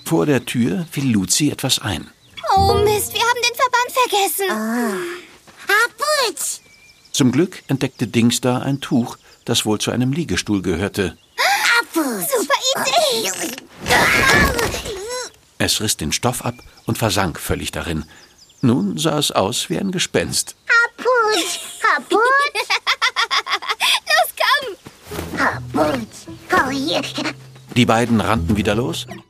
Vor der Tür fiel Luzi etwas ein. Oh Mist, wir haben den Verband vergessen. Kaputt. Zum Glück entdeckte Dingsda ein Tuch, das wohl zu einem Liegestuhl gehörte. Super Idee. Es riss den Stoff ab und versank völlig darin. Nun sah es aus wie ein Gespenst. Kaputt. Los, komm. Kaputt. Komm hier. Die beiden rannten wieder los